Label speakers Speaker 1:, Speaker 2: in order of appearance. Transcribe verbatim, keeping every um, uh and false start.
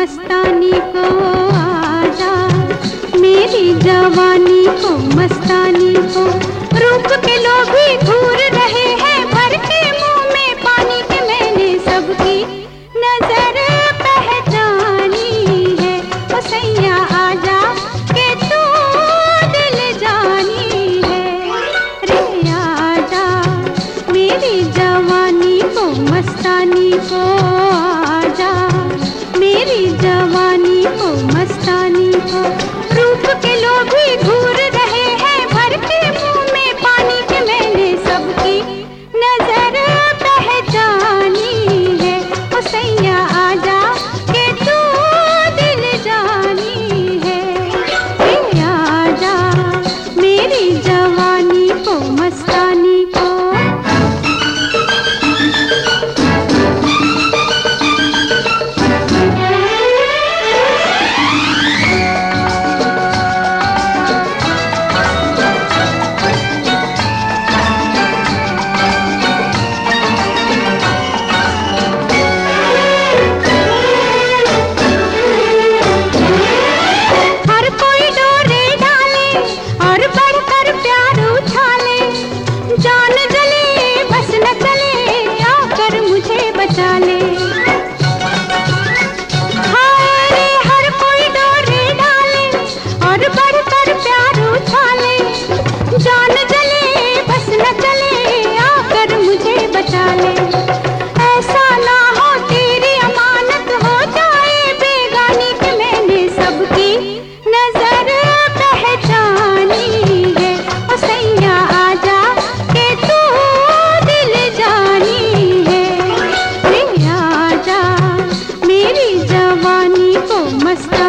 Speaker 1: मस्तानी को आजा, मेरी जवानी को मस्तानी को। रूप के लोभी घूर रहे हैं भर के मुंह में पानी के, मैंने सबकी नजर पहचानी है। ओ सैया आजा के तू दिल जानी है, रे आजा मेरी जवानी को मस्तानी को आजा, मेरी जवानी को मस्तानी को। रूप के लोभी घूर रहे हैं भर के मुंह में पानी के, मैंने सबकी नजर पहचानी है। ओ सैया आजा के तू दिल जानी है, ए आजा मेरी जवानी को मस्तानी को।
Speaker 2: मस्ता